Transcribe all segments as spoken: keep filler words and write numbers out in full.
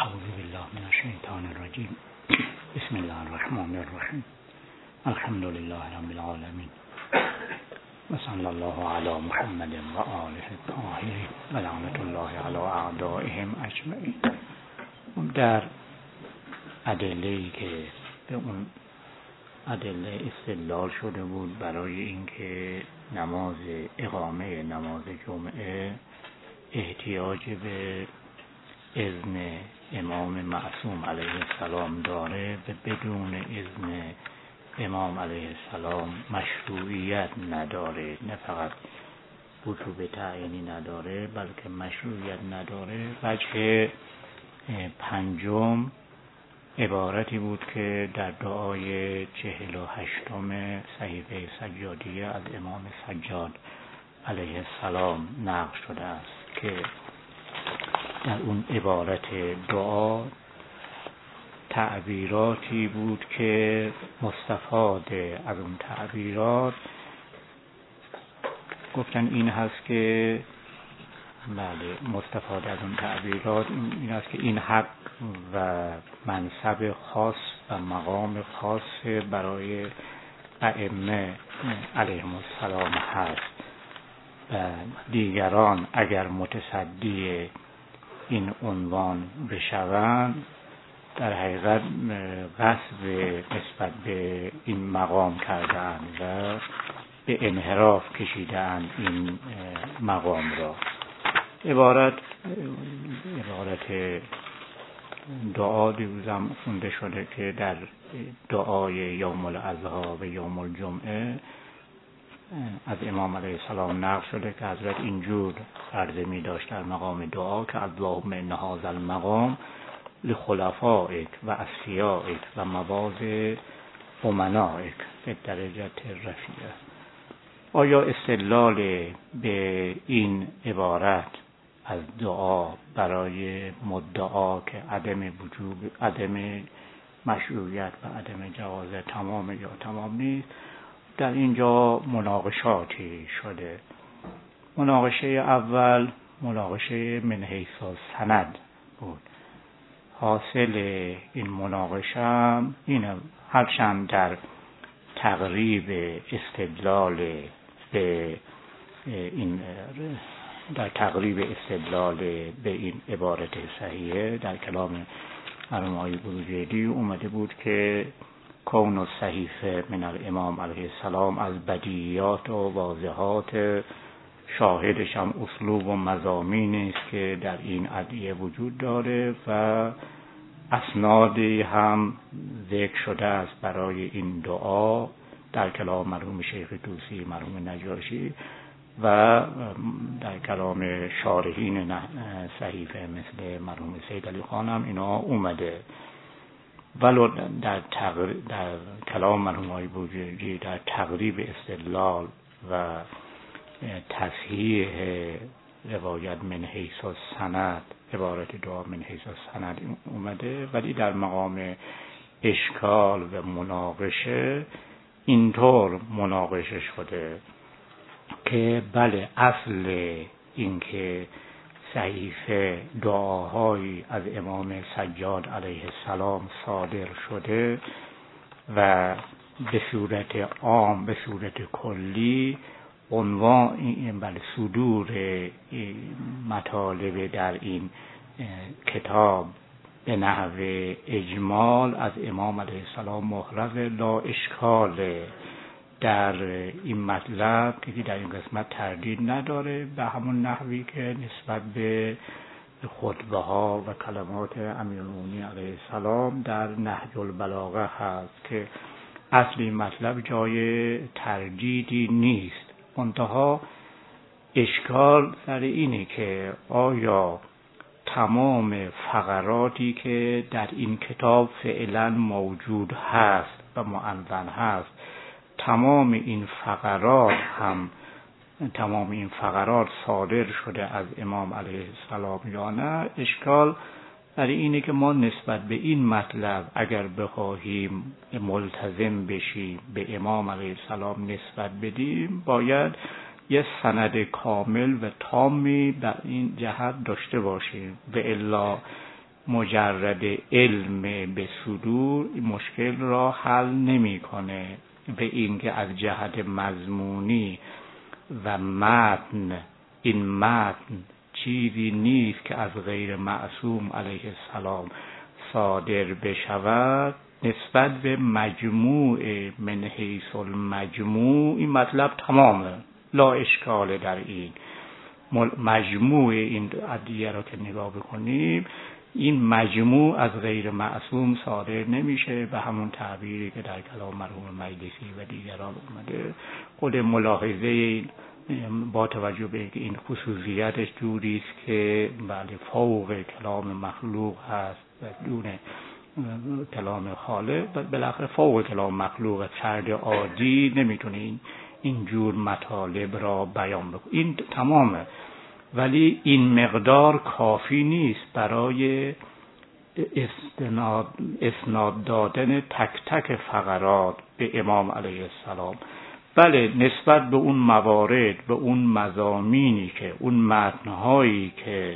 اعوذ بالله من الشیطان الرجیم. بسم الله الرحمن الرحیم. الحمد لله رب العالمین و صلی الله علی محمد و آله الطاهرین و لعنت الله علی اعدائهم اجمعین. در ادله‌ای که به اون ادله استدلال شده بود برای اینکه نماز اقامه نماز جمعه احتیاج به اذن امام معصوم علیه السلام داره و بدون اذن امام علیه السلام مشروعیت نداره، نه فقط وجوب تعیینی نداره بلکه مشروعیت نداره. وجه پنجم عبارتی بود که در دعای چهل و هشتم صحیفه سجادیه از امام سجاد علیه السلام نقل شده است که در اون عبارت دعا تعبیراتی بود که مستفاد از اون تعبیرات گفتن این هست که بله مستفاد از اون تعبیرات این هست که این حق و منصب خاص و مقام خاص برای ائمه علیهم السلام هست و دیگران اگر متصدی این عنوان بشوند در حقیقت غصب نسبت به این مقام کردند و به انحراف کشیدند این مقام را. عبارت عبارت دعا دیروزم خونده شده که در دعای یوم الاضحی و یوم الجمعه از امام علیه السلام نقل شده که حضرت اینجور عرضه می داشت در مقام دعا که اللهم ان هذا المقام لخلفائک و اصفیائک و مواضع امنائک به درجه رفیعه. آیا استدلال به این عبارت از دعا برای مدعا که عدم وجوب عدم مشروعیت و عدم جواز تمام یا تمام نیست، در اینجا مناقشاتی شده. مناقشه اول مناقشه من حیث السند بود. حاصل این مناقشه اینه، هرچند در تقریب استدلال به این در تقریب استدلال به این عبارت صحیحه در کلام مرحوم آقای بروجردی اومده بود که کون الصحیفه من الامام علیه السلام از بدیهیات و واضحات، شاهدش هم اسلوب و مضامینی است که در این ادعیه وجود داره و اسنادی هم ذکر شده است برای این دعا در کلام مرحوم شیخ طوسی، مرحوم نجاشی و در کلام شارحین صحیفه مثل مرحوم سید علی خان هم اینا اومده. ولو در, تقر... در کلام مرحوم آقای بروجردی در تقریب استدلال و تصحیح روایت من حیث السند عبارت دعا من حیث السند اومده، ولی در مقام اشکال و مناقشه اینطور مناقشه شده که بله اصل این که صحیفه دعاهایی از امام سجاد علیه السلام صادر شده و به صورت عام به صورت کلی عنوان این بله صدور مطالب در این کتاب به نحو اجمال از امام علیه السلام محرز لا اشکال در این مطلب که در این قسمت تردید نداره، به همون نحوی که نسبت به خطبه ها و کلمات امیرالمومنین علیه السلام در نهج البلاغه هست که اصلی مطلب جای تردیدی نیست. منتها اشکال سر اینه که آیا تمام فقراتی که در این کتاب فعلا موجود هست و معنون هست تمام این فقرات هم تمام این فقرات صادر شده از امام علیه السلام یا نه؟ اشکال برای اینه که ما نسبت به این مطلب اگر بخواهیم ملتزم بشیم به امام علیه السلام نسبت بدیم باید یه سند کامل و تامی در این جهت داشته باشیم و الا مجرد علم به صدور مشکل را حل نمیکنه. به اینکه از جهت مضمونی و متن، این متن چیزی نیست که از غیر معصوم علیه السلام صادر بشود، نسبت به مجموع من حیث المجموع این مطلب تمامه، لا اشکال در این. مجموع این ادعیه را که نگاه بکنیم، این مجموع از غیر معصوم صادر نمیشه، به همون تعبیری که در کلام مرحوم مجلسی و دیگران اومده. خود ملاحظه با توجه به اینکه این خصوصیتش جوری است که بله فوق کلام مخلوق هست و دون کلام خالق، بالاخره فوق کلام مخلوق، فرد عادی نمیتونه این اینجور مطالب را بیان بکنه. این تمامه، ولی این مقدار کافی نیست برای استناد اسناد دادن تک تک فقرات به امام علیه السلام. بله نسبت به اون موارد، به اون مضامینی که اون متنهایی که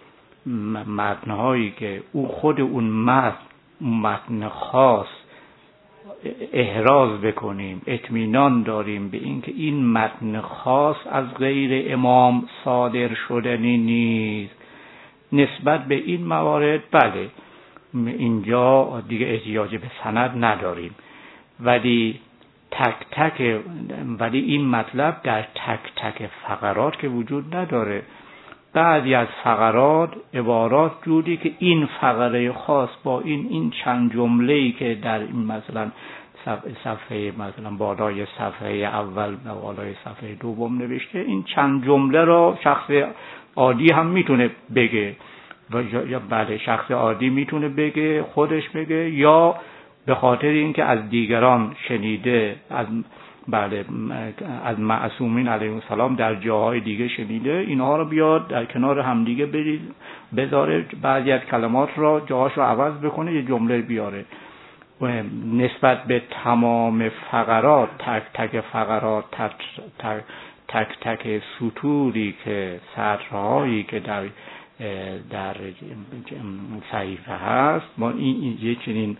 متنهایی که او خود اون متن متن خاص احراز بکنیم، اطمینان داریم به اینکه این متن خاص از غیر امام صادر شدنی نیست. نسبت به این موارد بله اینجا دیگه احتیاج به سند نداریم، ولی تک تک ولی این مطلب در تک تک فقرات که وجود نداره. بعضی از فقرات عبارات جوری که این فقره خاص با این این چند جمله‌ای که در این مثلا صفحه مثلا بالای صفحه اول و بالای صفحه دوم نوشته، این چند جمله را شخص عادی هم میتونه بگه و یا بله شخص عادی میتونه بگه، خودش بگه، یا به خاطر اینکه از دیگران شنیده، از بله از معصومین علیهم السلام در جاهای دیگه شنیده، اینها رو بیاد در کنار هم دیگه برید بذاره، بعضی از کلمات را جاهاش رو عوض بکنه، یه جمله بیاره. نسبت به تمام فقرات، تک تک فقرات، تک تک, تک, تک سطوری که سطرهایی که در در صحیفه هست، ما این یه چنین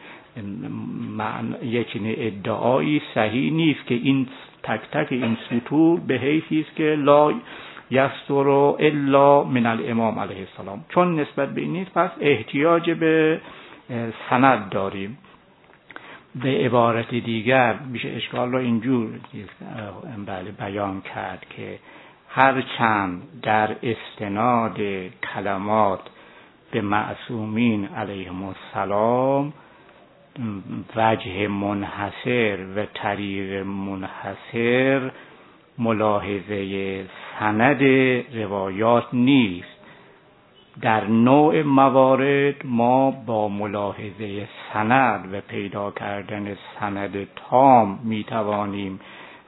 یه چنین ادعایی صحیح نیست که این تک تک این سطور به حیثی است که لا یستر الا من الامام علیه السلام. چون نسبت به این نیست، پس احتیاج به سند داریم. به عبارت دیگر میشه اشکال را اینجور بله بیان کرد که هرچند در استناد کلمات به معصومین علیهم السلام وجه منحصر و طریق منحصر ملاحظه سند روایات نیست، در نوع موارد ما با ملاحظه سند و پیدا کردن سند تام میتوانیم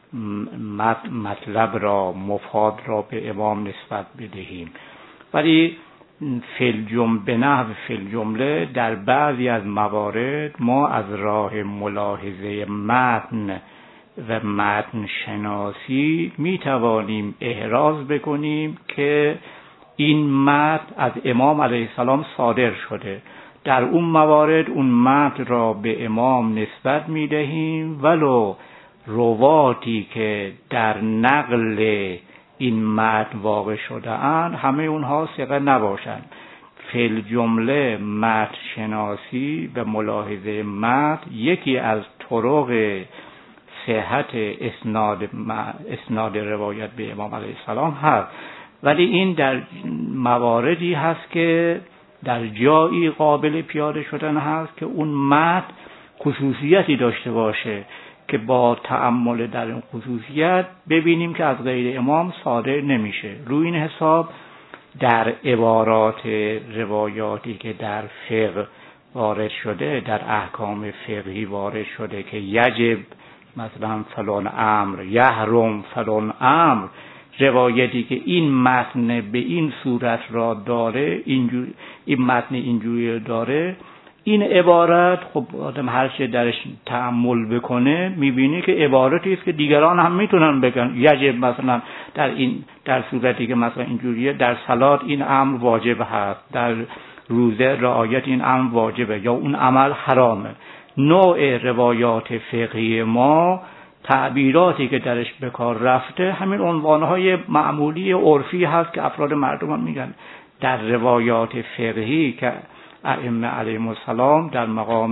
مطلب را، مفاد را به امام نسبت بدهیم. ولی فی الجمله نحو فی الجمله در بعضی از موارد ما از راه ملاحظه متن و متن شناسی میتوانیم احراز بکنیم که این متن از امام علیه السلام صادر شده. در اون موارد اون متن را به امام نسبت میدهیم، ولو رواتی که در نقل این متن واقع شده اند همه اونها ثقه نباشند. فی الجمله متن شناسی و ملاحظه متن یکی از طرق صحت اسناد اسناد روایت به امام علیه السلام هست، ولی این در مواردی هست که در جایی قابل پیاده شدن هست که اون متن خصوصیتی داشته باشه که با تأمل در این خصوصیت ببینیم که از غیر امام صادر نمیشه. روی این حساب در عبارات روایاتی که در فقه وارد شده، در احکام فقهی وارد شده که یجب مثلا فلان امر، یحرم فلان امر، روایتی که این متن به این صورت را داره، اینجور این متن اینجوری داره، این عبارت خب آدم هر چه درش تأمل بکنه میبینه که عبارتی است که دیگران هم میتونن بگن یجب مثلا در این در صورتی که مثلا اینجوریه، در صلات این امر واجب هست، در روزه رعایت این امر واجبه یا اون عمل حرامه. نوع روایات فقهی ما تعبیراتی که درش به کار رفته همین عنوانهای معمولی عرفی هست که افراد مردم هم میگن. در روایات فقهی که ائمه علیهم السلام در مقام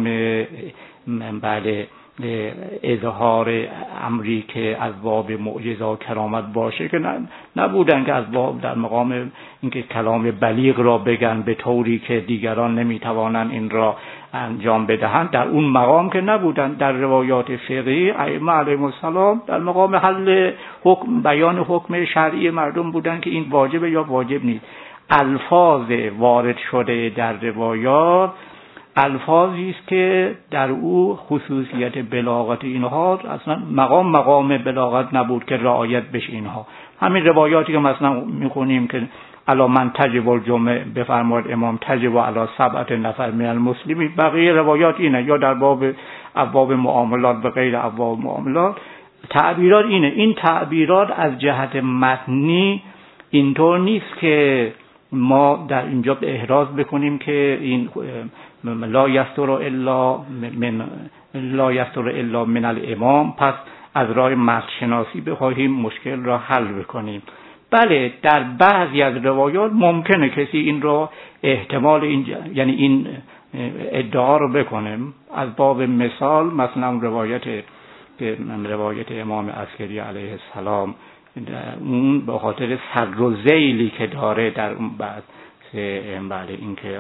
بله اظهار امری که از باب معجزه و کرامت باشه که نبودن که از باب در مقام اینکه کلام بلیغ را بگن به طوری که دیگران نمیتوانند این را انجام بدهند، در اون مقام که نبودن. در روایات فقهی ائمه علیهم السلام در مقام حل حکم، بیان حکم شرعی مردم بودن که این واجبه یا واجب نیست. الفاظ وارد شده در روایات الفاظی است که در او خصوصیت بلاغت اینها اصلا مقام مقام بلاغت نبود که رعایت بشه اینها. همین روایاتی که مثلا میخونیم که الا من تجب الجمعه بفرماد امام تجب علی سبعه نفر من المسلمین، بقیه روایات اینه یا در باب ابواب معاملات به غیر ابواب معاملات تعبیرات اینه. این تعبیرات از جهت متنی اینطور نیست که ما در اینجا احراز بکنیم که این لا یستر الا من لا یستر الا من الامام، پس از راه متن شناسی بخواهیم مشکل را حل بکنیم. بله در بعضی از روایات ممکنه کسی این را احتمال این یعنی این ادعا رو بکنه. از باب مثال مثلا روایت که روایت امام عسکری علیه السلام اون به خاطر صدر و ذیلی که داره در اون بعد بله این که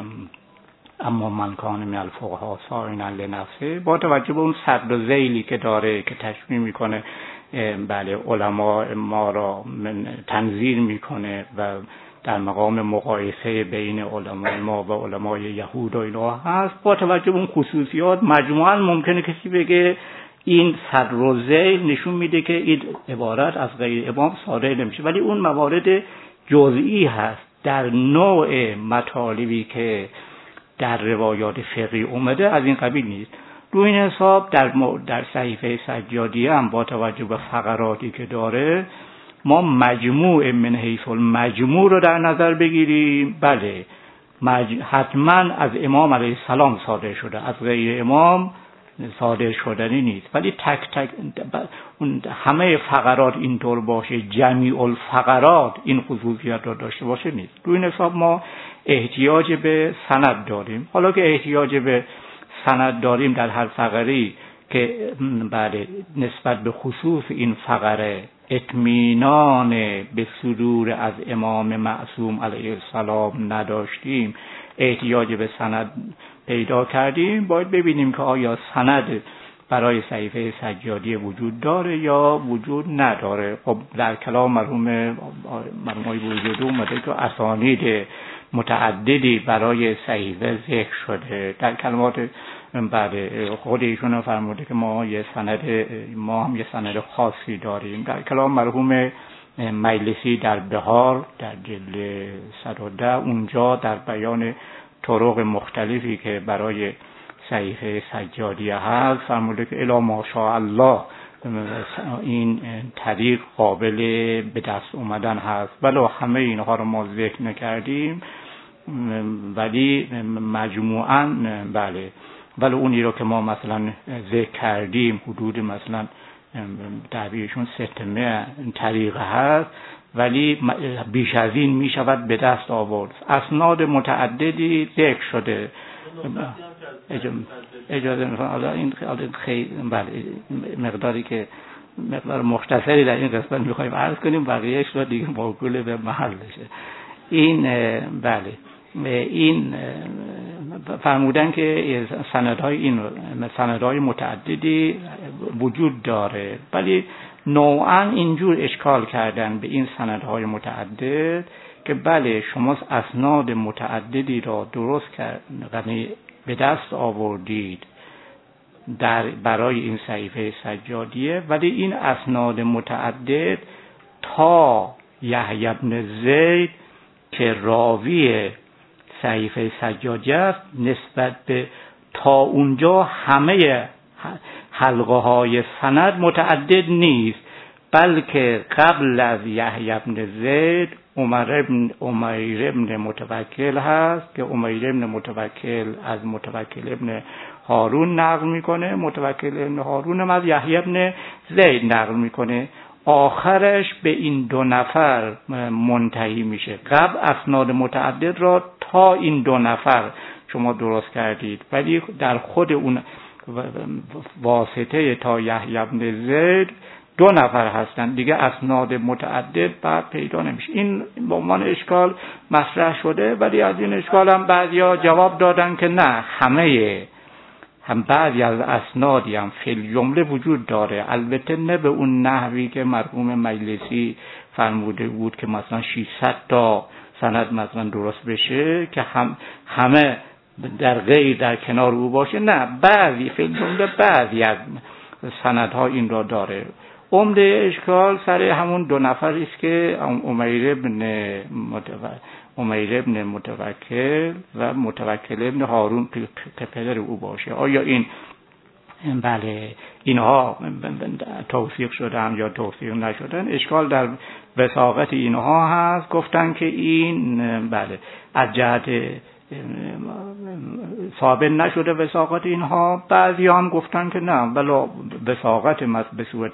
اما من کان من الفقها صائنا لنفسه، با توجه به اون صدر و ذیلی که داره که تشمیع میکنه بله علما ما را تنظیر میکنه و در مقام مقایسه بین علمای ما و علمای یهود و اینا هست، با توجه به اون خصوصیات مجموعاً ممکنه کسی بگه این صدر و ذیل نشون میده که این عبارت از غیر امام صادر نمیشه. ولی اون موارد جزئی هست در نوع مطالبی که در روایات فقهی اومده از این قبیل نیست. رو این حساب در در صحیفه سجادیه هم با توجه به فقراتی که داره ما مجموع من حیث المجموع رو در نظر بگیریم. بله مج... حتما از امام علیه السلام صادر شده، از غیر امام صادر شدنی نیست. ولی تک تک اون همه فقرات اینطور باشه، جمیع الفقرات این خصوصیت رو داشته باشه نیست. رو این حساب ما احتیاج به سند داریم. حالا که احتیاج به سند داریم در هر فقری که بله نسبت به خصوص این فقره اطمینان به صدور از امام معصوم علیه السلام نداشتیم، احتیاج به سند پیدا کردیم، باید ببینیم که آیا سند برای صحیفه سجادیه وجود داره یا وجود نداره. خب در کلام مرحوم مرحوم وجود اومده که اسانید متعددی برای صحیفه ذکر شده. در کلمات بعد خود ایشون فرموده که ما یه سند ما هم یه سند خاصی داریم. در کلام مرحوم مجلسی در بهار در جلد صد و ده اونجا در بیان طرق مختلفی که برای صحیفه سجادیه هست فرموده که الا ماشاءالله این طریق قابل به دست اومدن هست. ولی همه اینها رو ما ذکر نکردیم، ولی مجموعاً بله ولی اونی رو که ما مثلا ذکر کردیم حدود مثلا تعبیرشون ستمه طریقه هست، ولی بیش از این می شود به دست آورد. اسناد متعددی ذکر شده. اجازه میخوام حالا این خیلی بله مقداری که مقدار مختصری در این قسمت میخوایم عرض کنیم، بقیهش رو دیگه موکول به محلشه. این بله این فرمودن که سندهای این سندهای متعددی وجود داره، ولی نوعا اینجور اشکال کردن به این سندهای متعدد که بله شما اسناد متعددی را درست کرد یعنی به دست آوردید در برای این صحیفه سجادیه، ولی این اسناد متعدد تا یحیی بن زید که راوی صحیفه سجادیه است نسبت به تا اونجا همه حلقه های سند متعدد نیست، بلکه قبل از یحیی بن زید عمر ابن عمیر ابن متوکل هست که عمیر ابن متوکل از متوکل ابن هارون نقل میکنه، متوکل ابن هارون از یحیی ابن زید نقل میکنه، آخرش به این دو نفر منتهی میشه. قبل اسناد متعدد را تا این دو نفر شما درست کردید، ولی در خود اون واسطه تا یحیی ابن زید دو نفر هستند دیگه، اسناد متعدد بعد پیدا نمیشه. این به عنوان اشکال مطرح شده، ولی از این اشکال هم بعضیا جواب دادن که نه، همه هم بعضی از اسنادی هم فی الجمله وجود داره، البته نه به اون نحوی که مرحوم مجلسی فرموده بود که مثلا ششصد تا سند مثلا درست بشه که هم همه در غیر در کنار او باشه، نه، بعضی فی الجمله بعضی از سندها این را داره. عمده اشکال سر همون دو نفری است که عمیر ابن عمیر ابن متوکل و متوکل ابن هارون که پدر او باشه. آیا این بله اینها توثیق شدن یا توثیق نشدن؟ اشکال در وثاقت اینها هست. گفتن که این بله از جهت ثابت نشده وثاقت اینها. بعضی هم گفتن که نه، بلا وثاقت به صورت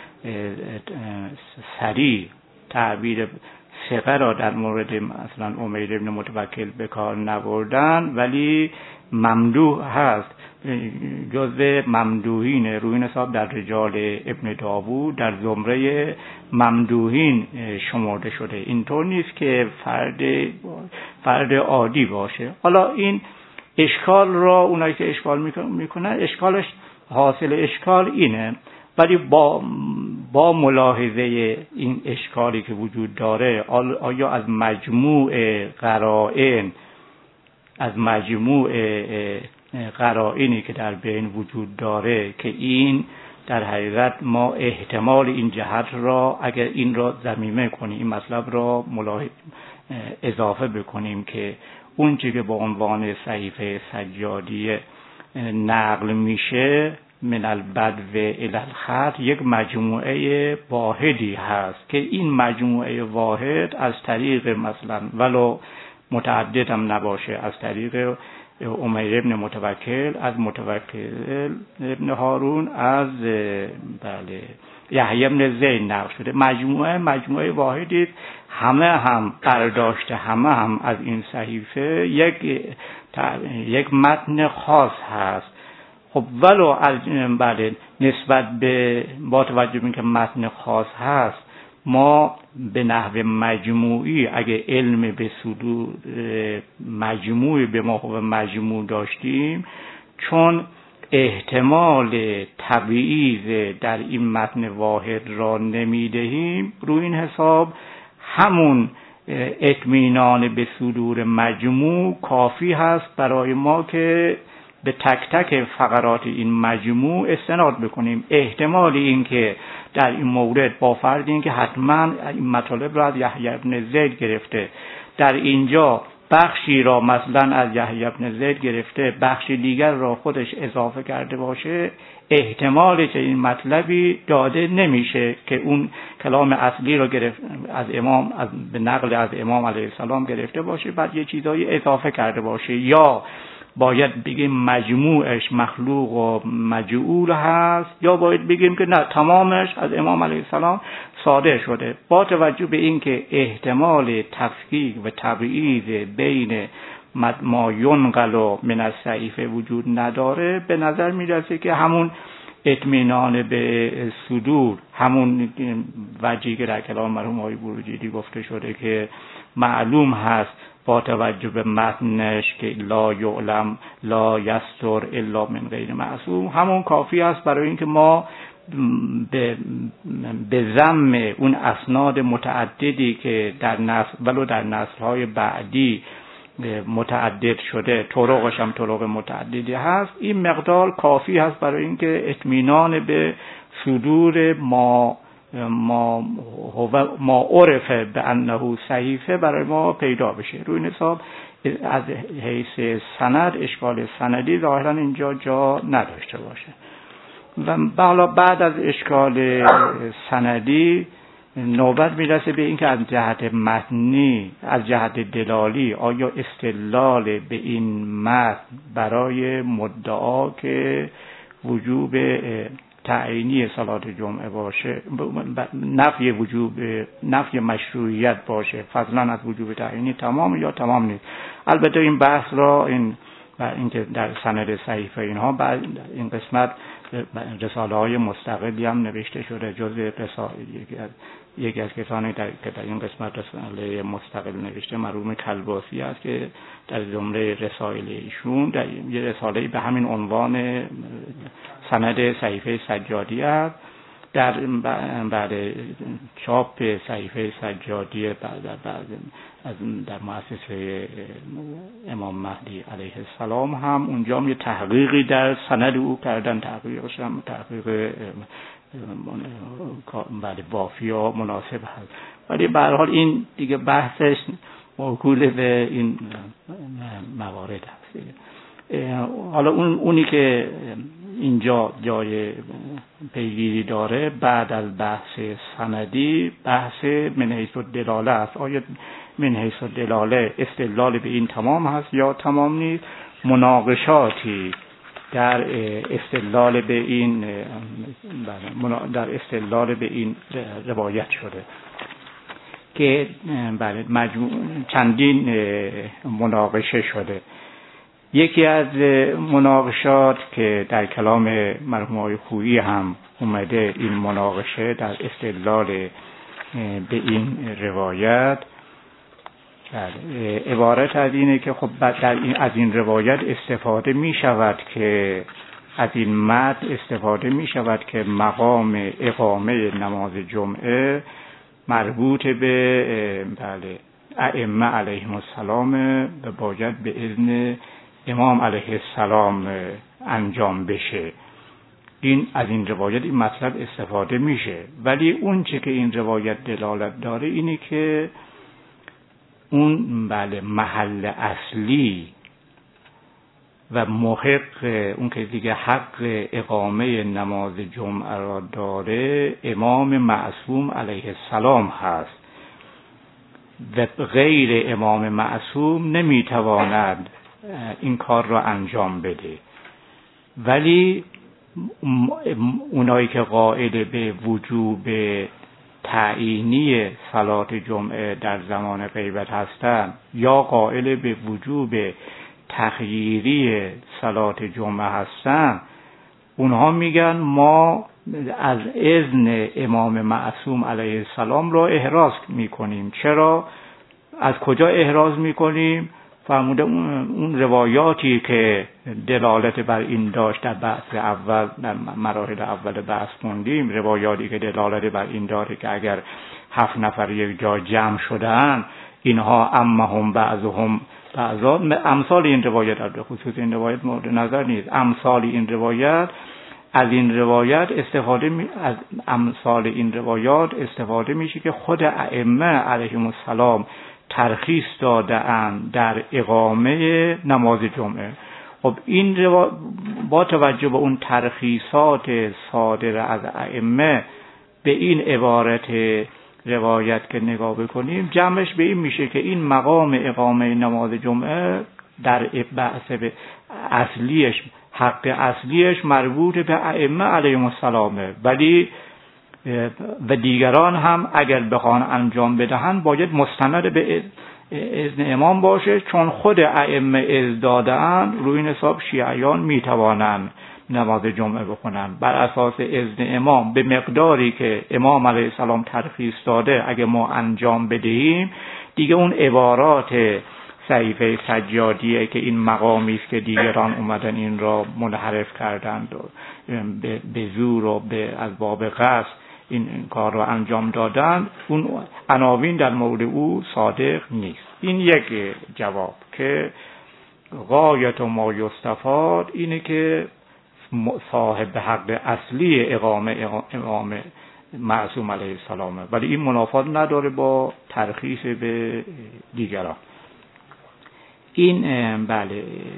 صریح تعبیر ثقه را در مورد مثلا عمیر ابن متوکل به کار نبردن، ولی ممدوح هست، جزء ممدوحین روی حساب در رجال ابن داوود در زمره ممدوحین شمرده شده. اینطور نیست که فرد فرد عادی باشه. حالا این اشکال را اونایی که اشکال میکنن، اشکالش حاصل اشکال اینه، ولی با با ملاحظه این اشکالی که وجود داره، آیا از مجموع قرائن از مجموع قرائنی که در بین وجود داره که این در حقیقت ما احتمال این جهت را اگر این را ضمیمه کنیم، این مطلب را ملاحظه اضافه بکنیم که اون چیزی که با عنوان صحیفه سجادی نقل میشه من البدو الی الخط یک مجموعه واحدی هست که این مجموعه واحد از طریق مثلا ولو متعدد هم نباشه، از طریق عمیر ابن متوکل، از متوکل ابن هارون، از بله یحیی ابن زید نقل شده. مجموعه مجموعه واحدی، همه هم برداشت همه هم از این صحیفه یک یک متن خاص هست. خب ولو از بله نسبت به با توجه به اینکه متن خاص هست، ما به نحو مجموعی اگه علم به صدور مجموعی به ما و مجموع داشتیم، چون احتمال تبعیض در این متن واحد را نمیدهیم، روی این حساب همون اطمینان به صدور مجموع کافی هست برای ما که به تک تک فقرات این مجموع استناد بکنیم. احتمال این که در این مورد با فرض این که حتما این مطالب را از یحیی ابن زید گرفته، در اینجا بخشی را مثلا از یحیی ابن زید گرفته، بخشی دیگر را خودش اضافه کرده باشه، احتمال که این مطلبی داده نمیشه که اون کلام اصلی را گرفت از امام، از به نقل از امام علیه السلام گرفته باشه، بعد یه چیزایی اضافه کرده باشه، یا باید بگیم مجموعش مخلوق و مجعول هست، یا باید بگیم که نه تمامش از امام علیه السلام صادر شده. با توجه به اینکه احتمال تفکیک و تبعیض بین ما ینقل من الصحیفه وجود نداره، به نظر میرسه که همون اطمینان به صدور، همون وجهی که در کلام مرحوم آقای بروجردی گفته شده که معلوم هست با توجه به متنش که لا یعلم لا یستر الا من غیر معصوم، همون کافی است برای اینکه ما به به ضم اون اسناد متعددی که در نسل ولو در نسل‌های بعدی متعدد شده، طرقش هم طرق متعددی هست، این مقدار کافی هست برای اینکه اطمینان به صدور ما ما ما عرفه به انه صحیفه برای ما پیدا بشه. روی این حساب از حیث سند اشکال سندی ظاهرا اینجا جا نداشته باشه. و حالا بعد از اشکال سندی نوبت میرسه به این که از جهت متنی، از جهت دلالی، آیا استدلال به این متن برای مدعا که وجوب تعیینی صلات جمعه باشه، نفی وجوب، نفی مشروعیت باشه، فضلا از وجوب تعیینی تمام یا تمام نیست. البته این بحث را این این که در سند صحیفه اینها بعد این قسمت رساله های مستقلی هم نوشته شده، جزء رساله یکی از یکی از کسانی در که در این قسمت رساله مستقل نوشته مرحوم کلباسی است که در جمله رسائل ایشون در یه رساله به همین عنوان سند صحیفه سجادی است. در بعد چاپ صحیفه سجادی بعد بعد از در مؤسسه امام مهدی علیه السلام هم اونجا یه تحقیقی در سند او کردن، تحقیقش هم تحقیق بعد وافی و مناسب هست، ولی به هر حال این دیگه بحثش موکول به این موارد هست. حالا اون اونی که اینجا جای پیگیری داره بعد از بحث سندی بحث من حیث الدلاله است. آیا من حیث الدلاله استدلال به این تمام هست یا تمام نیست؟ مناقشاتی در استدلال به این در استدلال به این روایت شده که بله مجموع چندین مناقشه شده. یکی از مناقشات که در کلام مرحوم آقای خویی هم اومده، این مناقشه در استدلال به این روایت عبارت از اینه که خب در این از این روایت استفاده می شود که از این متن استفاده می شود که مقام اقامه نماز جمعه مربوط به بله ائمه علیهم السلام و باید به اذن امام علیه السلام انجام بشه. این از این روایت این مطلب استفاده میشه، ولی اون چه که این روایت دلالت داره اینه که اون بله محل اصلی و محق اون که دیگه حق اقامه نماز جمعه را داره امام معصوم علیه السلام هست و غیر امام معصوم نمیتواند این کار را انجام بده. ولی اونایی که قائل به وجوب تعیینی صلات جمعه در زمان غیبت هستند یا قائل به وجوب تخییری صلات جمعه هستند، اونها میگن ما از اذن امام معصوم علیه السلام را احراز میکنیم. چرا؟ از کجا احراز میکنیم؟ فرموده اون روایاتی که دلالت بر این داشت در بحث اول، در مراحل اول بحث خوندیم، روایاتی که دلالت بر این داره که اگر هفت نفر یک جا جمع شدن اینها اما هم بعضهم بعضا، امثال این روایت در خصوص این روایت مورد نظر نیست، امثال این روایت از این روایت استفاده می... از امثال این روایات استفاده میشه که خود ائمه علیهم السلام ترخیص داده اند در اقامه نماز جمعه. خب این رو... با توجه به اون ترخیصات صادر از ائمه به این عبارت روایت که نگاه بکنیم، جمعش به این میشه که این مقام اقامه نماز جمعه در بحث اصلیش، حق اصلیش مربوط به ائمه علیهم السلامه، ولی و دیگران هم اگر بخوان انجام بدهند باید مستند به اذن امام باشه، چون خود ائمه اذن داده‌اند. روی این حساب شیعیان میتوانند نماز جمعه بخونند بر اساس اذن امام به مقداری که امام علیه السلام ترخیص داده. اگه ما انجام بدهیم دیگه اون عبارات صحیفه سجادیه که این مقامی است که دیگران اومدن این را منحرف کردند و به زور و به از باب قصد این کار را انجام دادن، اون عناوین در مورد او صادق نیست. این یک جواب که غایت ما یستفاد اینه که صاحب حق اصلی اقامه امام معصوم علیه السلامه، ولی این منافات نداره با ترخیص به دیگران. این بله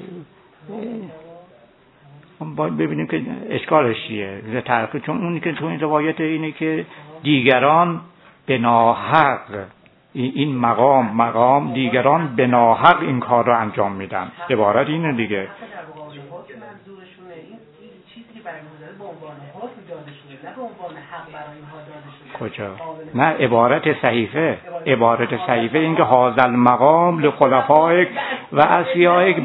باید ببینیم که اشکالش چیه ترخیص، چون اونی که تو این روایت اینه که دیگران به ناحق این مقام مقام دیگران به ناحق این کار رو انجام میدن. عبارت اینه دیگه. کجا؟ نه، عبارت صحیفه عبارت صحیفه این که هذا المقام لخلفائک و اصفیائک.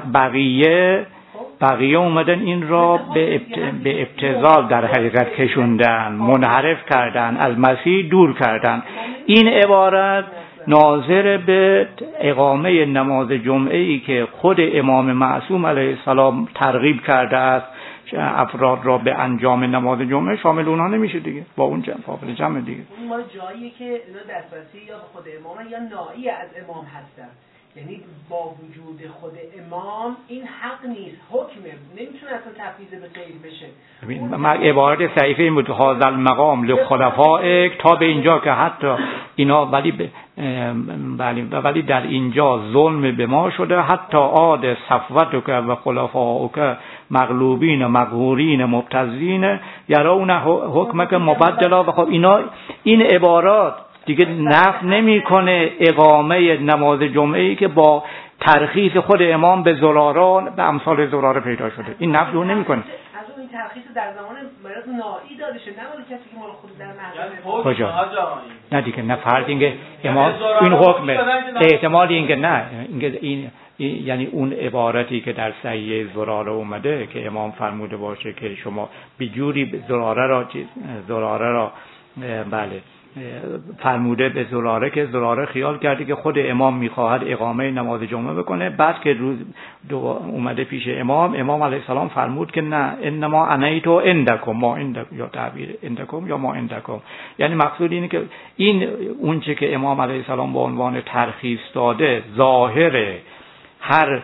بقیه بقیه اومدن این را به به ابتذال در حقیقت کشوندن، منحرف کردن، از مسیح دور کردن. این عبارت ناظر به اقامه نماز جمعه ای که خود امام معصوم علیه السلام ترغیب کرده است افراد را به انجام نماز جمعه، شامل اونها نمیشه دیگه. با اون جمع قابل جمع دیگه. اون مال جاییه که اینا دسترسی یا به خود امام یا نایی از امام هستن، یعنی با وجود خود امام این حق نیست، حکمه، نمیتونه اصلا تفویض به غیر بشه. ببین من عبارت صحیفه این بود هذا المقام لخلفائک تا به اینجا که حتی اینا ولی ب... ولی ولی در اینجا ظلم به ما شده، حتی عاد صفوتک و خلفائک مغلوبین مقهورین مبتذین یرون حکمک مبدلا. و خب اینا این عبارات دیگه نفی نمیکنه اقامه نماز جمعه ای که با ترخیص خود امام به زراران به امثال زراره پیدا شده. این نفی رو نمیکنه. از اون این ترخیص در زمان مراد نایی داده شده، نه ولی کسی که مال خود در محضر کجا؟ نه دیگه، نه فرض اینکه امام این حکمه، احتمال اینکه نه اینکه این یعنی اون عبارتی که در صحیح زراره اومده که امام فرموده باشه که شما به جوری زراره را زراره را بله فرموده به زراره که زراره خیال کرده که خود امام میخواهد اقامه نماز جمعه بکنه. بعد که روز دو اومده پیش امام، امام علیه السلام فرمود که نه، انما انیتو عندکم ما عندکم، یا تعبیر عندکم یا ما عندکم. یعنی مقصود اینه که این اونچه که امام علیه السلام به عنوان ترخیص داده، ظاهر هر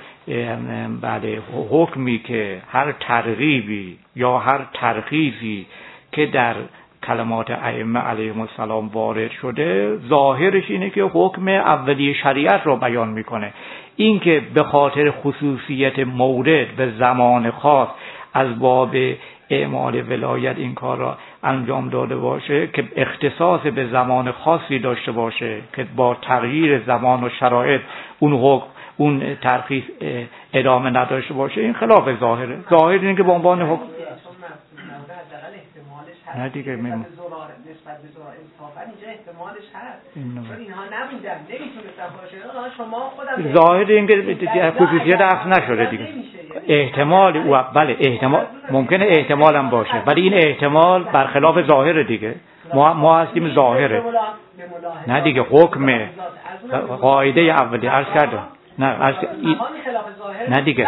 بله حکمی که هر ترغیبی یا هر ترخیصی که در کلمات ائمه علیهم السلام وارد شده، ظاهرش اینه که حکم اولی شریعت رو بیان میکنه. این که به خاطر خصوصیت مورد به زمان خاص از باب اعمال ولایت این کار را انجام داده باشه که اختصاص به زمان خاصی داشته باشه که با تغییر زمان و شرایط اون حکم اون ترخیص ادامه نداشته باشه، این خلاف ظاهره. ظاهر اینه که به عنوان حکم نه دیگه میم نسبت به زرار انصافا اینجا احتمالش هست، چون اینها نبودن نمیتونستن باشه. شما خودم ظاهر اینکه خصوصیت اخذ نشده دیگه، احتمال او بله احتمال ممکنه احتمال هم باشه، ولی این احتمال برخلاف ظاهر دیگه. ما ما هستیم ظاهره، نه دیگه حکم قاعده اولی عرض کردم. نه عرض این نه دیگه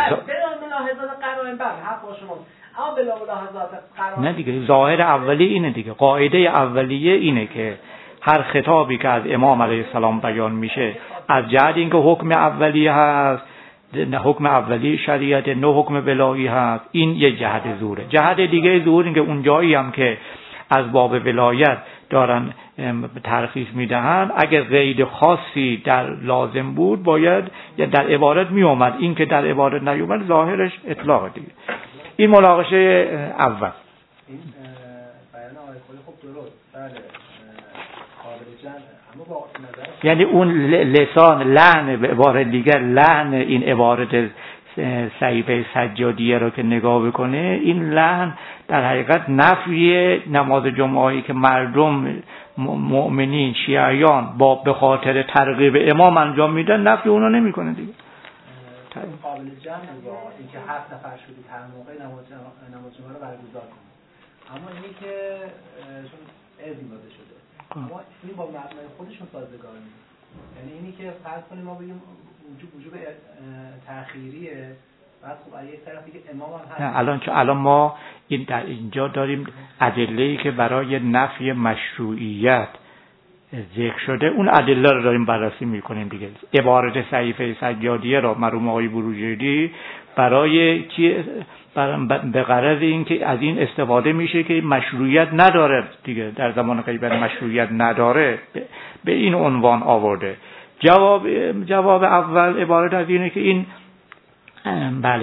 نه دیگه ظاهر اولی اینه دیگه. قاعده اولیه اینه که هر خطابی که از امام علیه السلام بیان میشه از جهت اینکه حکم اولی هست، نه حکم اولی شریعت، نه حکم بلاغی هست، این یه جهت ظهوره. جهت دیگه ظهور اینه که اون جایی هم که از باب ولایت دارن ترخیص میدهن، اگر قید خاصی در لازم بود باید یا در عبارت می اومد. این که در عبارت نیومد ظاهرش اطلاق دیگه. این مناقشه اول. این بیان آقای خلی خب درست، بله قابل جمعه، اما با نظر یعنی اون لسان لحن به عبارت دیگر لحن این عبارت صحیفه سجادیه رو که نگاه بکنه، این لحن در حقیقت نفی نماز جمعه‌ای که مردم مؤمنین شیعیان با به خاطر ترغیب امام انجام میدن، نفی اونو نمیکنه دیگه. قابل جمع با اینکه هفت نفر شدید هر موقع نماز نماز جمعه رو برگزار کنید، اما اینی که چون اذن داده شده، اما این با مبنای خودشون سازگار نیست. یعنی اینی که فرض کنیم ما بگیم وجوب وجوب تأخیریه، بعد خب از یک طرف دیگه امام هم هست. نه الان چون الان ما این در اینجا داریم ادله‌ای که برای نفی مشروعیت ذکر شده، اون ادله رو داریم بررسی میکنیم دیگه. عبارت صحیفه سجادیه را مرحوم آقای بروجردی برای چی به غرض اینکه از این استفاده میشه که مشروعیت نداره دیگه، در زمان غیبت مشروعیت نداره، به این عنوان آورده. جواب جواب اول عبارت از اینه که این بله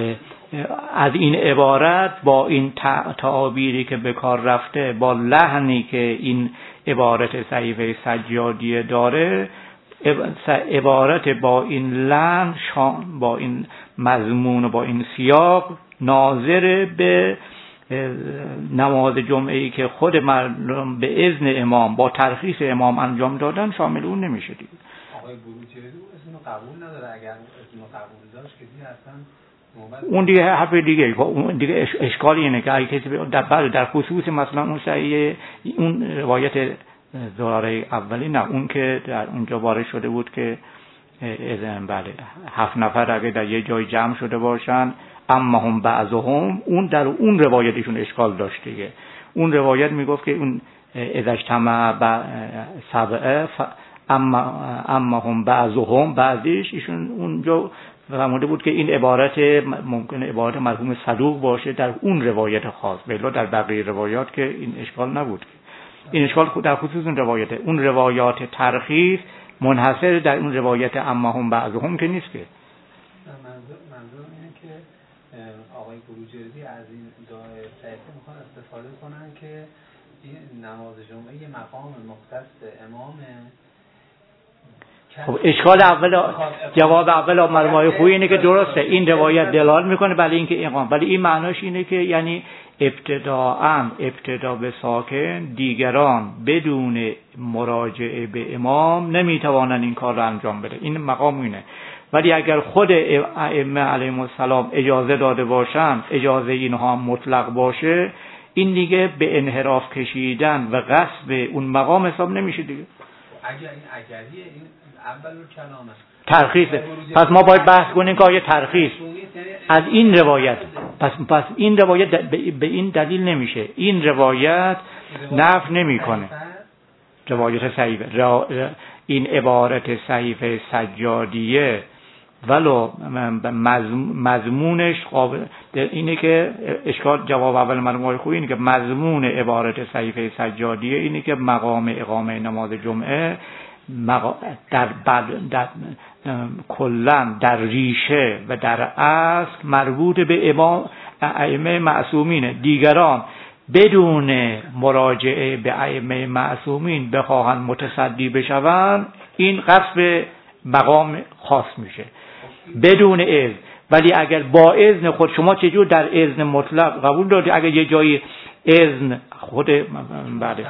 از این عبارت با این تعابیری که به کار رفته، با لحنی که این عبارت صحیفه سجادیه داره، عبارت با این لحن، با این مضمون و با این سیاق ناظر به نماز جمعه‌ای که خود مردم به اذن امام با ترخیص امام انجام دادن شامل اون نمیشه دیگه. آقای بروجردی اسمو قبول نداره، اگر اسمو قبول داشت که دیگه اصلا اون دیگه حرف دیگه، اون دیگه اشکالی اینه که اگه کسی در بعد در خصوص مثلا اون صحیح اون روایت زراره اولی، نه اون که در اونجا وارد شده بود که اذن بله هفت نفر اگه در یه جای جمع شده باشن اما هم بعضهم، اون در اون روایتشون اشکال داشت دیگه. اون روایت میگفت که اون اذا اجتمع سبعه اما اما هم بعضهم، بعضیش ایشون اونجا فرموده بود که این عبارت ممکنه عبارت مرحوم صدوق باشه در اون روایت خاص، ولی در بقیه روایات که این اشکال نبود. این اشکال خود در خصوص اون روایت، اون روایات ترخیص منحصر در اون روایت اما هم بعضهم که نیست که. منظور منظور اینه که آقای بروجردی از این دعای صحیفه میخوان استفاده کنن که این نماز جمعه یه مقام مختص امامه. خب اشکال اول، جواب اول مرمای خویی اینه که درسته این روایت دلالت میکنه برای اینکه اقام، ولی این معناش اینه که یعنی ابتداءً ابتدا به ساکن دیگران بدون مراجعه به امام نمیتوانن این کار رو انجام بده، این مقام اینه. ولی اگر خود ائمه علیهم السلام اجازه داده باشن، اجازه اینها مطلق باشه، این دیگه به انحراف کشیدن و غصب اون مقام حساب نمیشه دیگه. اگر این اگریه این اول کلامه ترخیصه. پس ما باید بحث کنیم که آیا ترخیص از این روایت، پس پس این روایت به این دلیل نمیشه، این روایت نفی نمیکنه روایت صحیفه، این عبارت صحیفه سجادیه ولو مضمونش قابل اینه که اشکال جواب اول مرموم خوبی اینه که مضمون عبارت صحیفه سجادیه اینه که مقام اقامه نماز جمعه در, در کلن در ریشه و در اصل مربوط به امام ائمه معصومینه. دیگران بدون مراجعه به ائمه معصومین بخواهن متصدی بشوند، این غصب مقام خاص میشه بدون اذن. ولی اگر با اذن خود، شما چجور در اذن مطلق قبول دارید؟ اگر یه جایی اذن خود بله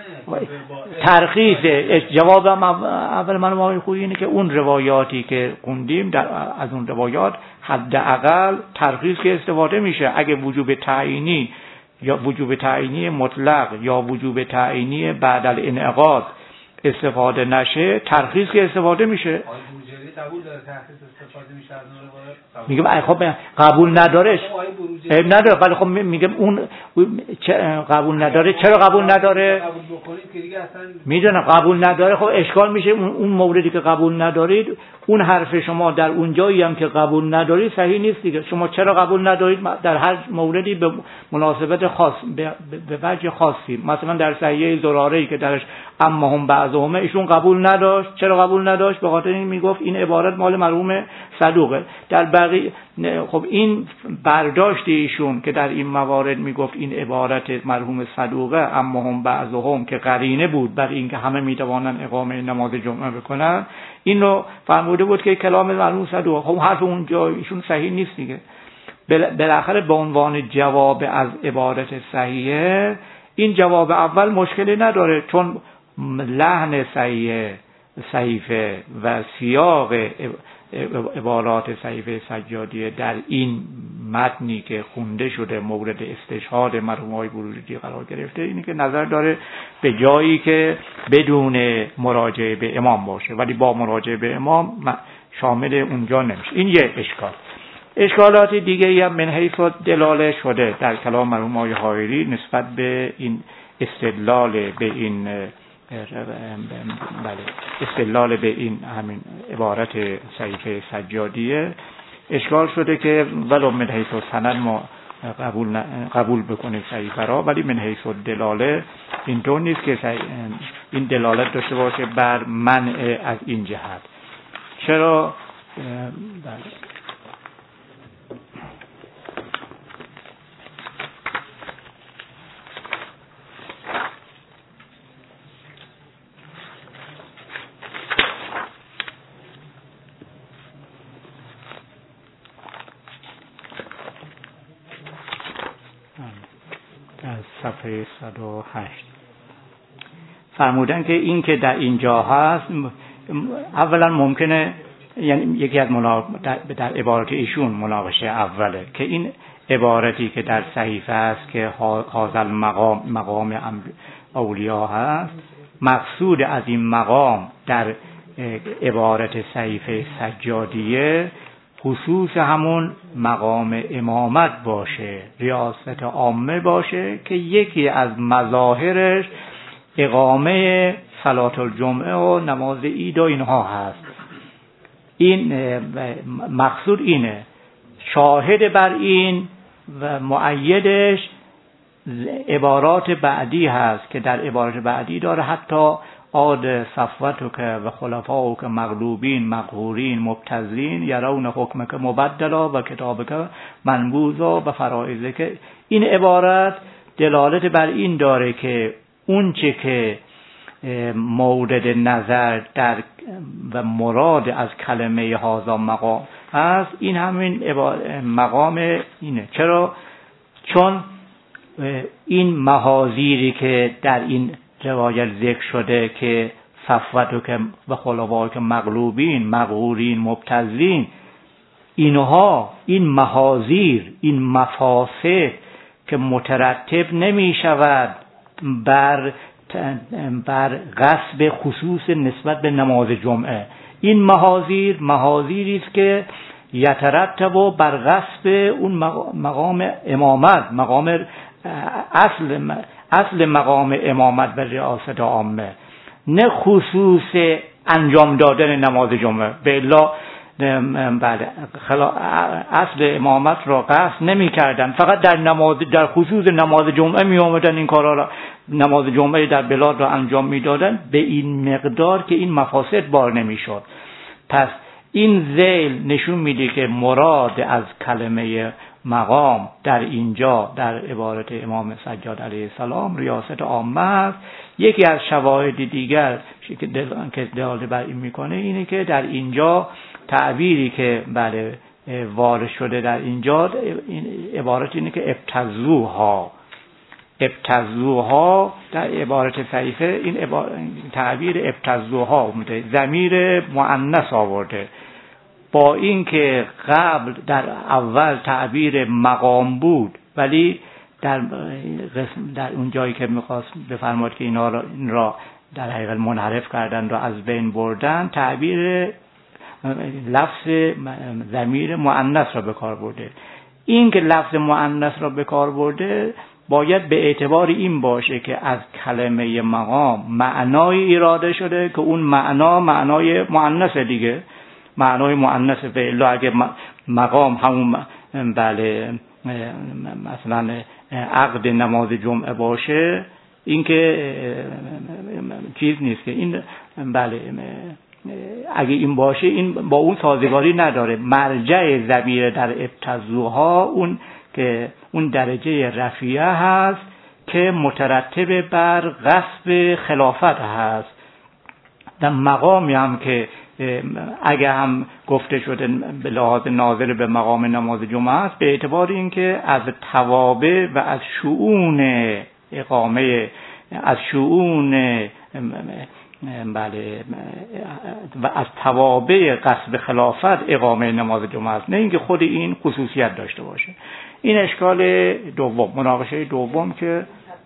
ترخیص، جواب اول من ما خوبی اینه که اون روایاتی که خوندیم در از اون روایات حداقل ترخیص که استفاده میشه، اگه وجوب تعیینی یا وجوب تعیینی مطلق یا وجوب تعیینی بعد الانعقاد استفاده نشه، ترخیص که استفاده میشه. قبول داره ترخیص استفاده میشه از اون روایت؟ میگم خب قبول ندارش عیب نداره، ولی خب میگم اون قبول نداره. چرا قبول نداره؟ قبول بکنید که دیگه اصلا میدونم قبول نداره. خب اشکال میشه اون موردی که قبول ندارید، اون حرف شما در اون جایی هم که قبول ندارید صحیح نیست دیگه. شما چرا قبول ندارید؟ در هر موردی به مناسبت خاص به, به وجه خاصی، مثلا در صحیح زراره‌ای که درش اما هم بعضهم ایشون قبول نداشت. چرا قبول نداشت؟ به خاطر این میگفت این عبارت مال مرحوم صدوقه. در بقیه خب این برداشت ایشون که در این موارد میگفت این عبارت مرحوم صدوقه اما هم بعضهم که قرینه بود برای اینکه همه میتوانن اقامه نماز جمعه بکنن، اینو فرموده بود که کلام مرحوم صدوقه. خب حرف اونجا ایشون صحیح نیست دیگه. بالاخره به عنوان جواب از عبارت صحیحه، این جواب اول مشکلی نداره، چون لحن صحیح صحیفه و سیاق عبارات صحیفه سجادیه در این متنی که خونده شده مورد استشهاد مرحوم آقای بروجردی قرار گرفته، اینی که نظر داره به جایی که بدون مراجعه به امام باشه، ولی با مراجعه به امام شامل اونجا نمیشه. این یه اشکال. اشکالات دیگه هم من حیث دلاله شده در کلام مرحوم آقای حائری نسبت به این استدلال به این بله استدلال به این همین عبارت صحیفه سجادیه اشکال شده که ولو من حیث سند ما قبول قبول بکنیم صحیفه را، ولی من حیث دلاله اینطور نیست که این دلالت داشته باشه بر منع از این جهت. چرا؟ بله صفحه صد و هشت فرمودن که این که در اینجا هست اولا ممکنه، یعنی یکی از منا... در... در عبارت ایشون مناقشه اوله که این عبارتی که در صحیفه هست که هذا مقام مقام اولیا هست، مقصود از این مقام در عبارت صحیفه سجادیه خصوص همون مقام امامت باشه، ریاست عامه باشه که یکی از مظاهرش اقامه صلات الجمعه و نماز عید و اینها هست. این مقصود اینه. شاهد بر این و مؤیدش عبارات بعدی هست که در عبارات بعدی داره حتی عاد صفوتک و خلفاؤک مغلوبین مقهورین مبتذلین یرون حکمک مبدلا و کتابک منبوذا و فرائضک. این عبارت دلالت بر این داره که اون چه که مورد نظر در و مراد از کلمه هذا مقام هست، این همین مقام اینه. چرا؟ چون این محاذیری که در این روایت ذکر شده که صفوتک و خلفاؤک مغلوبین مقهورین مبتذلین، اینها این محاذیر، این مفاسد که مترتب نمی شود بر بر غصب خصوص نسبت به نماز جمعه، این محاذیر محاذیری است که یترتب بر غصب اون مقام امامت، مقام اصل اصل مقام امامت و ریاست عامه، نه خصوص انجام دادن نماز جمعه. به الا بله اصل امامت را قصد نمی کردن، فقط در نماز در خصوص نماز جمعه می آمدن این کارا را، نماز جمعه در بلاد را انجام می دادن به این مقدار که این مفاسد بار نمی شد. پس این ذیل نشون میده که مراد از کلمه مقام در اینجا در عبارت امام سجاد علیه السلام ریاست عامه است. یکی از شواهد دیگر که دلاله بر این میکنه اینه که در اینجا تعبیری که بله وارد شده در اینجا این عبارت اینه که ابتزوها ابتزوها در عبارت صحیفه این تعبیر ابتزوها اومده، ضمیر مؤنث آورده، با اینکه قبل در اول تعبیر مقام بود ولی در قسم در اون جایی که میخواست بفرماد که اینا را, این را در حقیقت منحرف کردن را از بین بردن، تعبیر لفظ ضمیر مؤنث را به کار برده. این که لفظ مؤنث را به کار برده باید به اعتبار این باشه که از کلمه مقام معنای اراده شده که اون معنا معنای مؤنث دیگه، معنای مؤنث. به الا اگه مقام همون بله مثلا عقد نماز جمعه باشه، این که چیز نیست که این بله اگه این باشه این با اون سازگاری نداره. مرجع ضمیر در ابتزوها اون که اون درجه رفیع هست که مترتب بر غصب خلافت هست. در مقامی هم که اگه هم گفته شده به لحاظ ناظر به مقام نماز جمعه است، به اعتبار اینکه از توابع و از شؤون اقامه از شؤون بله و از توابع قصد خلافت اقامه نماز جمعه است، نه اینکه خود این خصوصیت داشته باشه. این اشکال دوم، مناقشه دوم که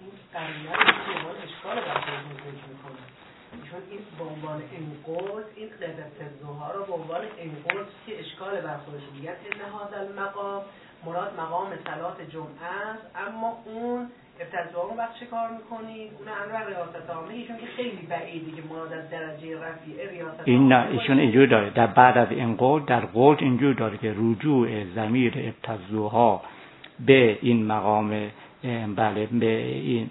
به عنوان انقاض این قدرت ابتزوها رو به عنوان انقاض که اشکال برخورش میگن ان هذا المقام مراد مقام صلات جمعه است، اما اون ابتزوها اون وقت چه کار میکنید؟ اون انواع ریاست عامه ایشون که خیلی بعیده که مراد از درجه رفیع ریاست عامه. این نه ایشون اینجور داره در بعد از انقاض در قول اینجور داره که رجوع ضمیر ابتزوها به این مقام بله به این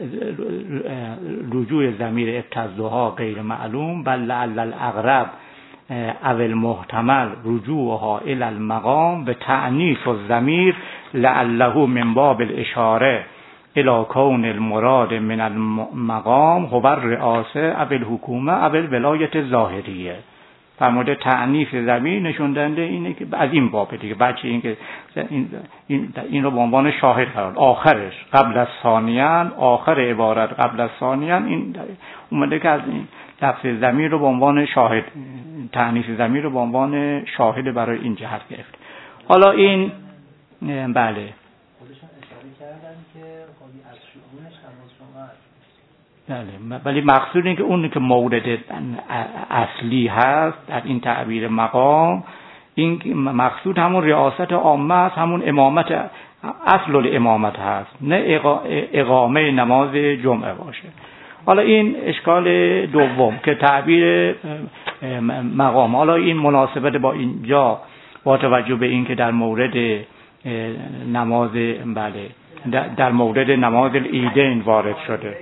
رجوع ضمیر ابتزوها غیر معلوم، بل لعل الاقرب او المحتمل رجوعها الى المقام به تعنیف الضمیر لعله من باب الاشاره الى کون المراد من المقام هو الرئاسه او الحکومه او الولایت ظاهریه. فرموده تعنیف ضمیر نشون دهنده اینه که از این بابه دیگه، بچه این که این این, این رو به عنوان شاهد قرار، آخرش قبل از ثانیاً، آخر عبارت قبل از ثانیاً این اومده که از این لفظ ضمیر رو به عنوان شاهد، تعنیف ضمیر رو به عنوان شاهد برای این جهت گرفت. حالا این بله خودشون اشاره کردن که خودی از شؤونش نماز بله، ولی مقصود این که اون که مورد اصلی هست در این تعبیر مقام، این مقصود همون ریاست عامه است، همون امامت، اصل الامامت هست، نه اقامه نماز جمعه باشه. حالا این اشکال دوم که تعبیر مقام، حالا این مناسبت با اینجا با توجه به این که در مورد نماز بله در مورد نماز العیدین وارد شده.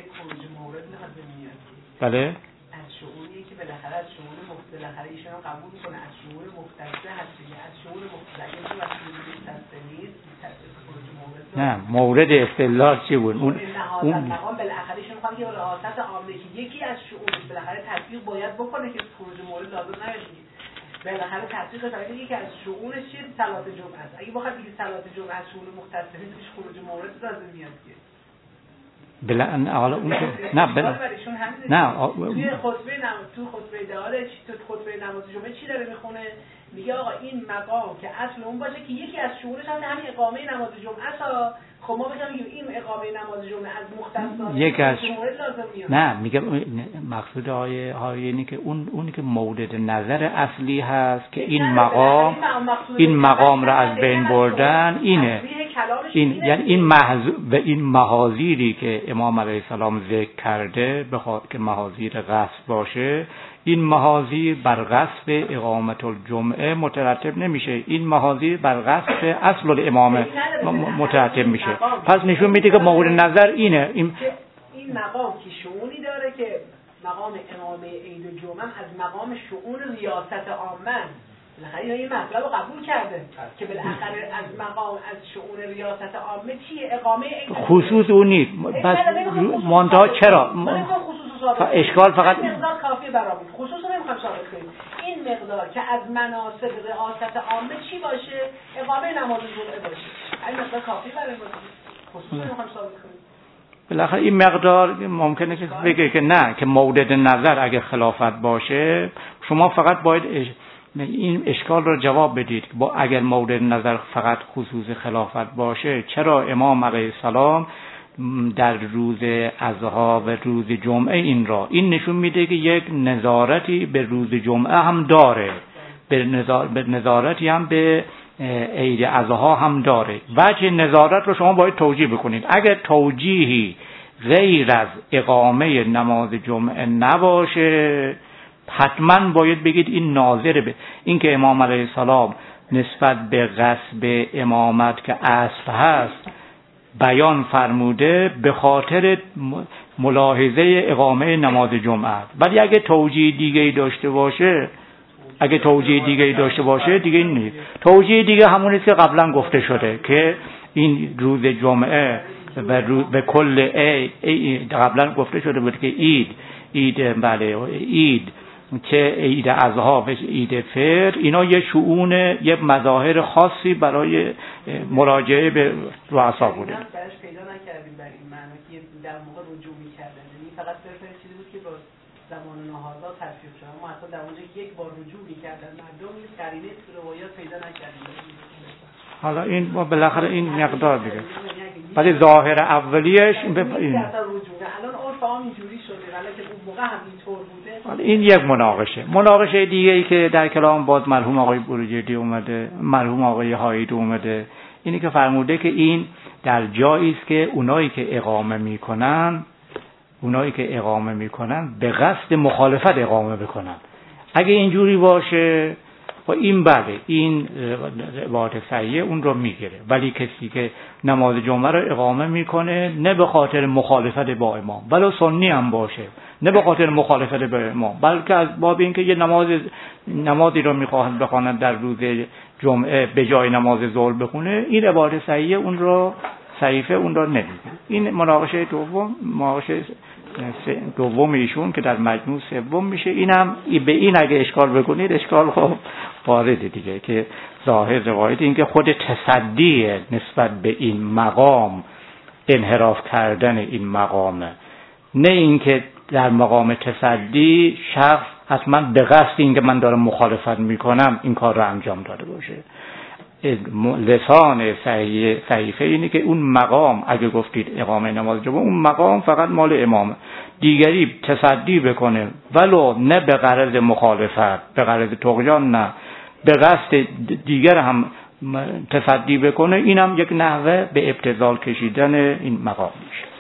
بله از شعوری که بالاخره از شعور بالاخره ایشون قبول کنه از شعور مختصه هست دیگه، از شعور مختصه که از شعور مختصه نیست خروج مورد. نه مورد استدلال چی بود؟ اون اون مقام بالاخره ایشون میگه که ریاست عامه که یکی از شعور بالاخره تطبیق باید بکنه که خروج مورد لازم نشه. بالاخره تطبیق داره یکی از شعورش چیه؟ صلات جمعه است. اگه بخواد بگه صلات جمعه از شعور مختصه نیست، خروج مورد لازم میاد که بلا حالا اون که نه بلا نه توی خطبه نماز تو خطبه داره تو خطبه نماز جمعه چی داره میخونه؟ میگه آقا این مقام که اصل اون باشه که یکی از شعورش هم همین اقامه نماز جمعه است. خب ما بگیم این اقامه نماز جمعه از مختصات یک از لازم میاد. نه میگم مقصود های های اینه که اون اونی که مورد نظر اصلی هست که این مقام این مقام را از بین بردن اینه، این یعنی این محض به این محاذیری که امام علیه السلام ذکر کرده بخواد که محاذیر غصب باشه، این محاذیر بر غصب اقامت الجمعه مترتب نمیشه، این محاذیر بر غصب اصل الامامه مترتب میشه. پس نشون میده که مورد نظر اینه، این این مقام که شؤونی داره که مقام امامه عید جمعه از مقام شؤون ریاست عامه، بالاخره این مطلب رو قبول کرده که بالاخره از مقام از شؤون ریاست عامه چیه؟ اقامه عید خصوص اون نیست. پس منتها چرا اشکال فقط مقدار کافیه برامون، خصوص رو نمیخوام ثابت کنیم. این مقدار که از مناسب ریاست عامه چی باشه؟ اقامه نماز جمعه باشه. این مقدار کافی برای ما، خصوص رو نمیخوام ثابت کنیم. بالاخره این مقدار ممکنه که بگه که نه، که مورد نظر اگه خلافت باشه شما فقط باید این اشکال رو جواب بدید. با اگر مورد نظر فقط خصوص خلافت باشه، چرا امام علیه السلام در روز اضحی و روز جمعه این را این نشون میده که یک نظارتی به روز جمعه هم داره، به نظار به نظارتی هم به عید اضحی هم داره. وجه نظارت رو شما باید توجیه بکنید. اگر توجیهی غیر از اقامه نماز جمعه نباشه، حتما باید بگید این ناظر به این که امام علیه السلام نسبت به غصب امامت که اصل هست بیان فرموده به خاطر ملاحظه اقامه نماز جمعه. ولی اگه توجیه دیگه‌ای داشته باشه اگه توجیه دیگه‌ای داشته باشه دیگه این نیست. توجیه دیگه همونی که قبلا گفته شده که این روز جمعه و روز به کل عید قبلا گفته شده بود که عید عید بله عید که عید اضحی و عید فطر اینا یه شؤون یه مظاهر خاصی برای مراجعه به رؤسا بوده. درش پیدا نکردیم برای این معنی که در موقع رجوع می‌کردن، یعنی فقط صرف چیزی بود که با زمان نهادها تصفیه شد، ما اصلا در اونجا یک بار رجوع می‌کردن مردم، این قرینه تو روایات پیدا نکردیم. حالا این با بالاخره این مقدار دیگه، ولی ظاهر اولیش این به این الان عرف عام اینجوری شده، ولی که اون موقع هم اینطور بوده. این یک مناقشه. مناقشه دیگه ای که در کلام باز مرحوم آقای بروجردی اومده، مرحوم آقای هایید اومده، اینی که فرموده که این در جایی است که اونایی که اقامه میکنن اونایی که اقامه میکنن به قصد مخالفت اقامه بکنن. اگه اینجوری باشه و این بله این روایت صحیحه اون رو میگیره، ولی کسی که نماز جمعه رو اقامه میکنه نه به خاطر مخالفت با امام، ولو سنی هم باشه، نه به خاطر مخالفت با امام، بلکه از باب اینکه یه نماز نمازی رو میخواهند بخونن در روز جمعه به جای نماز ظهر بخونه، این روایت صحیحه اون رو صحیفه اون رو نمیگه. این مناقشه دوم. مناقشه دوم ایشون که در مجموع سوم میشه. اینم به این اگه اشکال بکنید اشکال خب وارده دیگه که ظاهر روایت این که خود تصدی نسبت به این مقام انحراف کردن این مقامه، نه اینکه در مقام تصدی شخص حتما به قصد اینکه من دارم مخالفت میکنم این کار رو انجام داده باشه. لسان صحیفه اینه که اون مقام اگه گفتید اقامه نماز جمعه، اون مقام فقط مال امامه، دیگری تصدی بکنه ولو نه به غرض مخالفت، به غرض طغیان نه، به قصد دیگر هم تصدی بکنه، اینم یک نحوه به ابتذال کشیدن این مقام میشه.